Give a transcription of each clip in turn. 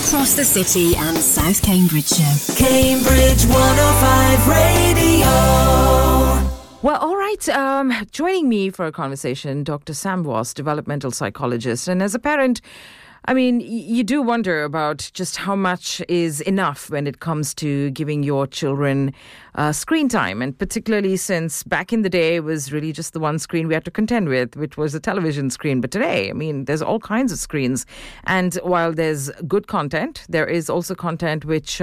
across the city and South Cambridgeshire. Cambridge 105 Radio. Well, all right. Joining me for a conversation, Dr. Sam Voss, developmental psychologist. And as a parent, I mean, you do wonder about just how much is enough when it comes to giving your children screen time. And particularly since back in the day, it was really just the one screen we had to contend with, which was a television screen. But today, I mean, there's all kinds of screens. And while there's good content, there is also content which,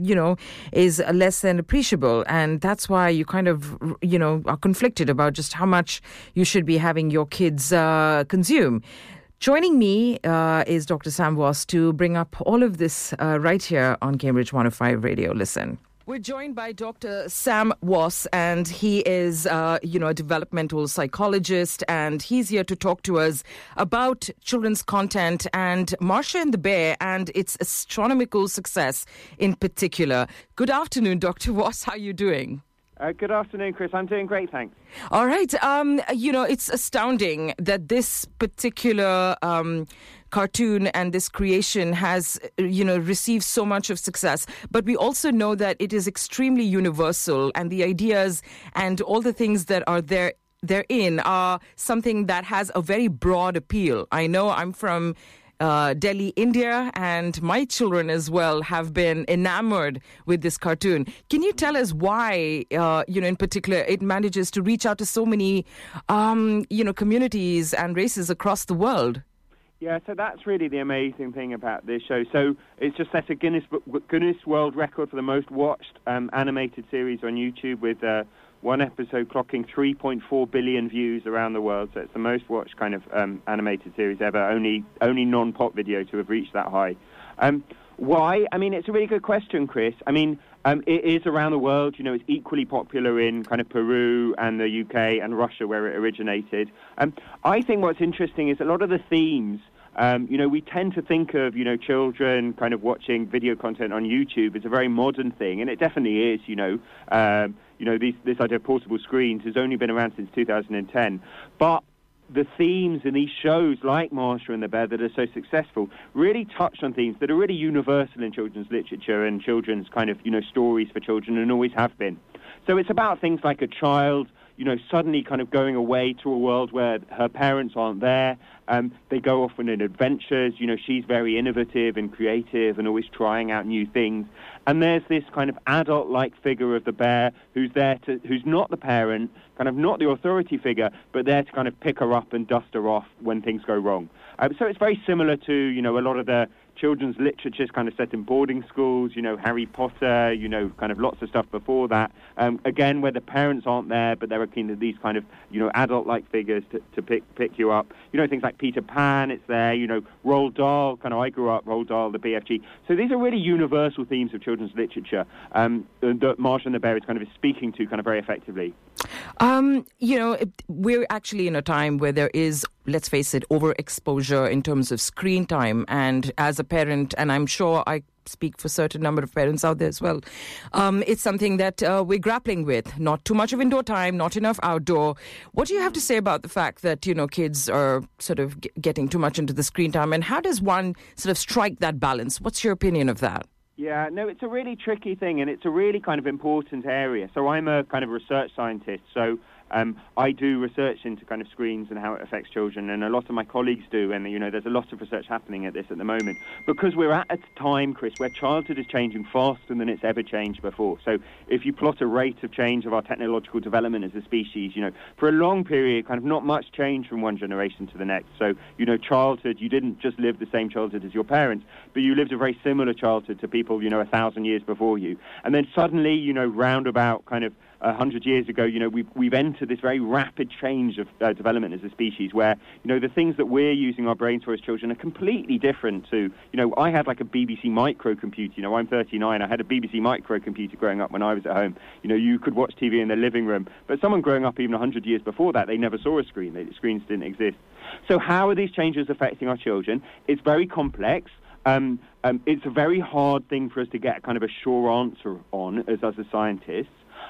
is less than appreciable. And that's why you kind of, are conflicted about just how much you should be having your kids consume. Joining me is Dr. Sam Voss to bring up all of this right here on Cambridge 105 Radio. Listen. We're joined by Dr. Sam Voss, and he is, a developmental psychologist, and he's here to talk to us about children's content and Marsha and the Bear and its astronomical success in particular. Good afternoon, Dr. Voss. How are you doing? Good afternoon, Chris. I'm doing great, thanks. All right. It's astounding that this particular cartoon and this creation has, received so much of success. But we also know that it is extremely universal, and the ideas and all the things that are therein are something that has a very broad appeal. I know I'm from Delhi, India, and my children as well have been enamored with this cartoon. Can you tell us why, in particular, it manages to reach out to so many, communities and races across the world? Yeah, so that's really the amazing thing about this show. So it's just set a Guinness World Record for the most watched animated series on YouTube, with one episode clocking 3.4 billion views around the world. So it's the most watched kind of animated series ever. Only non-pop video to have reached that high. Why? I mean, it's a really good question, Chris. I mean, it is around the world. It's equally popular in kind of Peru and the UK and Russia, where it originated. I think what's interesting is a lot of the themes. We tend to think of, children kind of watching video content on YouTube as a very modern thing, and it definitely is, this idea of portable screens has only been around since 2010. But the themes in these shows like Marsha and the Bear that are so successful really touch on themes that are really universal in children's literature and children's kind of, stories for children, and always have been. So it's about things like a child suddenly kind of going away to a world where her parents aren't there. They go off on adventures. She's very innovative and creative and always trying out new things. And there's this kind of adult-like figure of the bear who's not the parent, kind of not the authority figure, but there to kind of pick her up and dust her off when things go wrong. So it's very similar to, a lot of the children's literature is kind of set in boarding schools, Harry Potter, kind of lots of stuff before that. Again, where the parents aren't there, but there are these kind of, adult-like figures to pick you up. Things like Peter Pan, it's there, Roald Dahl, kind of I grew up, Roald Dahl, the BFG. So these are really universal themes of children's literature that Marsha and the Bear is kind of speaking to kind of very effectively. We're actually in a time where there is, let's face it, overexposure in terms of screen time. And as a parent, and I'm sure I speak for a certain number of parents out there as well, it's something that we're grappling with. Not too much of indoor time, not enough outdoor. What do you have to say about the fact that, kids are sort of getting too much into the screen time? And how does one sort of strike that balance? What's your opinion of that? Yeah, no, it's a really tricky thing, and it's a really kind of important area. So I'm a kind of research scientist, so I do research into kind of screens and how it affects children, and a lot of my colleagues do, and there's a lot of research happening at this at the moment, because we're at a time, Chris, where childhood is changing faster than it's ever changed before. So if you plot a rate of change of our technological development as a species, for a long period, kind of not much change from one generation to the next. So, childhood, you didn't just live the same childhood as your parents, but you lived a very similar childhood to people, 1,000 years before you. And then suddenly, round about kind of 100 years ago, we've entered this very rapid change of development as a species where, the things that we're using our brains for as children are completely different to, I had like a BBC microcomputer, I'm 39, I had a BBC microcomputer growing up when I was at home. You could watch TV in their living room, but someone growing up even 100 years before that, they never saw a screen. Screens didn't exist. So how are these changes affecting our children? It's very complex. It's a very hard thing for us to get kind of a sure answer on as a scientists.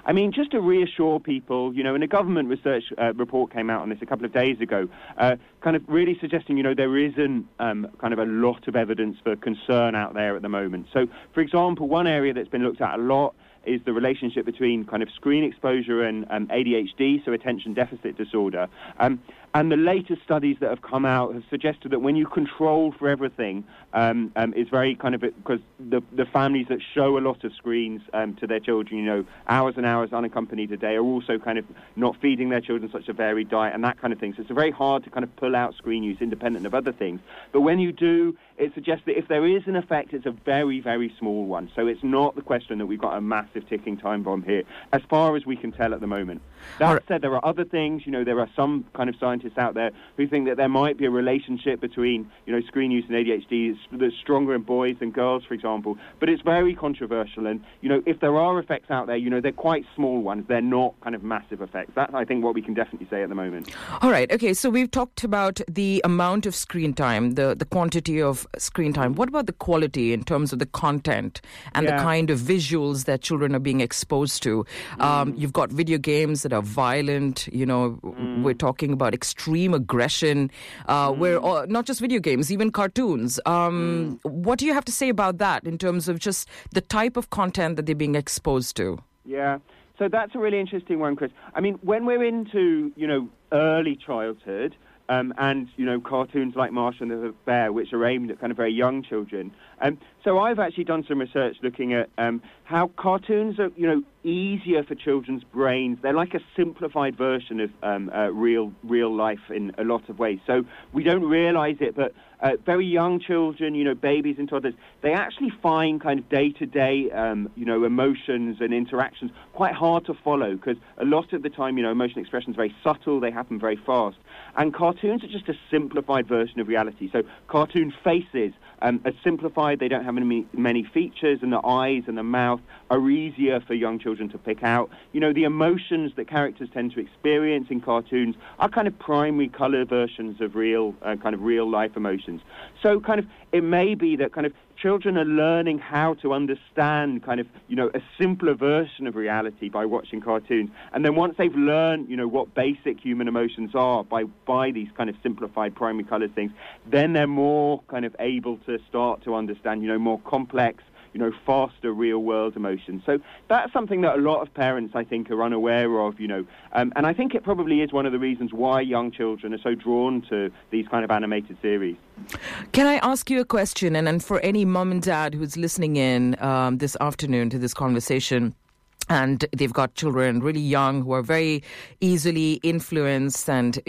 I mean, just to reassure people, and a government research report came out on this a couple of days ago, kind of really suggesting, there isn't kind of a lot of evidence for concern out there at the moment. So, for example, one area that's been looked at a lot is the relationship between kind of screen exposure and ADHD, so attention deficit disorder. And the latest studies that have come out have suggested that when you control for everything, it's very kind of, because the families that show a lot of screens to their children, hours and hours unaccompanied a day, are also kind of not feeding their children such a varied diet and that kind of thing. So it's very hard to kind of pull out screen use independent of other things. But when you do, it suggests that if there is an effect, it's a very, very small one. So it's not the question that we've got a massive ticking time bomb here, as far as we can tell at the moment. That said, there are other things. There are some kind of scientists out there who think that there might be a relationship between, screen use and ADHD that's stronger in boys than girls, for example. But it's very controversial. And, if there are effects out there, they're quite small ones. They're not kind of massive effects. That's, I think, what we can definitely say at the moment. All right. Okay. So we've talked about the amount of screen time, the quantity of screen time. What about the quality in terms of the content and the kind of visuals that children are being exposed to? You've got video games that are violent. We're talking about extreme aggression. Where not just video games, even cartoons. What do you have to say about that in terms of just the type of content that they're being exposed to? Yeah. So that's a really interesting one, Chris. I mean, when we're into, early childhood, and, cartoons like Marshall and the Bear, which are aimed at kind of very young children. So I've actually done some research looking at how cartoons are, easier for children's brains. They're like a simplified version of real life in a lot of ways. So we don't realize it, but very young children, babies and toddlers, they actually find kind of day-to-day, emotions and interactions quite hard to follow, because a lot of the time, emotion expression is very subtle, they happen very fast. And cartoons are just a simplified version of reality. So cartoon faces are simplified, they don't have many features, and the eyes and the mouth are easier for young children to pick out. The emotions that characters tend to experience in cartoons are kind of primary colour versions of real life emotions. So kind of it may be that kind of children are learning how to understand kind of, a simpler version of reality by watching cartoons. And then once they've learned, what basic human emotions are by these kind of simplified primary colours things, then they're more kind of able to start to understand, more complex, faster real-world emotions. So that's something that a lot of parents, I think, are unaware of, and I think it probably is one of the reasons why young children are so drawn to these kind of animated series. Can I ask you a question? And for any mum and dad who's listening in this afternoon to this conversation, and they've got children really young who are very easily influenced and,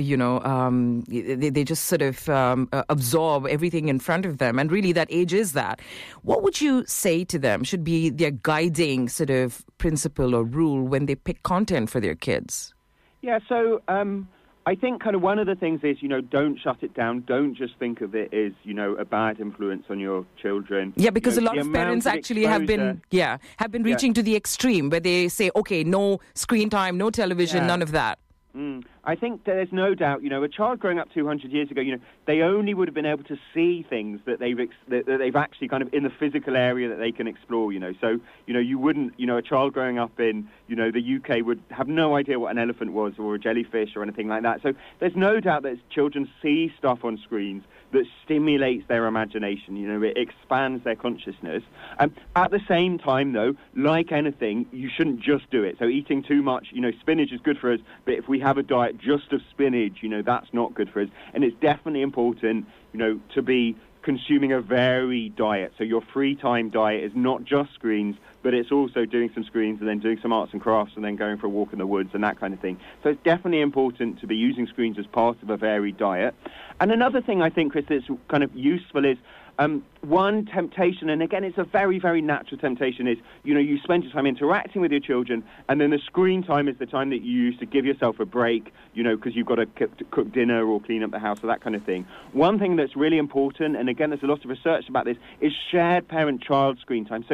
they just sort of absorb everything in front of them. And really that age is that. What would you say to them should be their guiding sort of principle or rule when they pick content for their kids? Yeah, so I think kind of one of the things is, don't shut it down. Don't just think of it as, a bad influence on your children. Yeah, because a lot of parents actually have been reaching to the extreme where they say, okay, no screen time, no television, none of that. I think there's no doubt, a child growing up 200 years ago, they only would have been able to see things that they've actually kind of in the physical area that they can explore, So, you wouldn't, a child growing up in, the UK would have no idea what an elephant was or a jellyfish or anything like that. So there's no doubt that children see stuff on screens that stimulates their imagination, it expands their consciousness. At the same time, though, like anything, you shouldn't just do it. So eating too much, spinach is good for us, but if we have a diet just of spinach, that's not good for us. And it's definitely important, to be consuming a varied diet. So your free time diet is not just screens, but it's also doing some screens and then doing some arts and crafts and then going for a walk in the woods and that kind of thing. So it's definitely important to be using screens as part of a varied diet. And another thing I think, Chris, that's kind of useful is one temptation, and again, it's a very, very natural temptation, is, you spend your time interacting with your children, and then the screen time is the time that you use to give yourself a break, because you've got to cook dinner or clean up the house or that kind of thing. One thing that's really important, and again, there's a lot of research about this, is shared parent-child screen time. So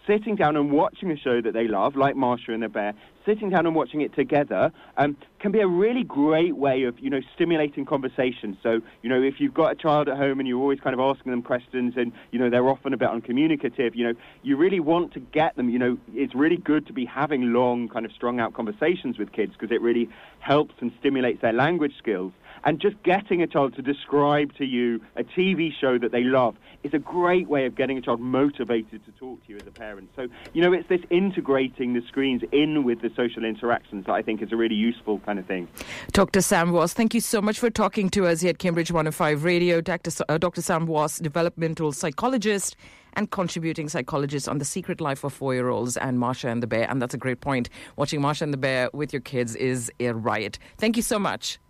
sitting down and watching a show that they love, like Masha and the Bear, sitting down and watching it together can be a really great way of, stimulating conversation. So, if you've got a child at home and you're always kind of asking them questions and, they're often a bit uncommunicative, you really want to get them, it's really good to be having long, kind of strung-out conversations with kids because it really helps and stimulates their language skills. And just getting a child to describe to you a TV show that they love is a great way of getting a child motivated to talk to you as a parent. So, it's this integrating the screens in with the social interactions that I think is a really useful kind of thing. Dr. Sam Voss, thank you so much for talking to us here at Cambridge 105 Radio. Dr. Sam Voss, developmental psychologist and contributing psychologist on The Secret Life of 4-Year-Olds and Masha and the Bear. And that's a great point. Watching Masha and the Bear with your kids is a riot. Thank you so much.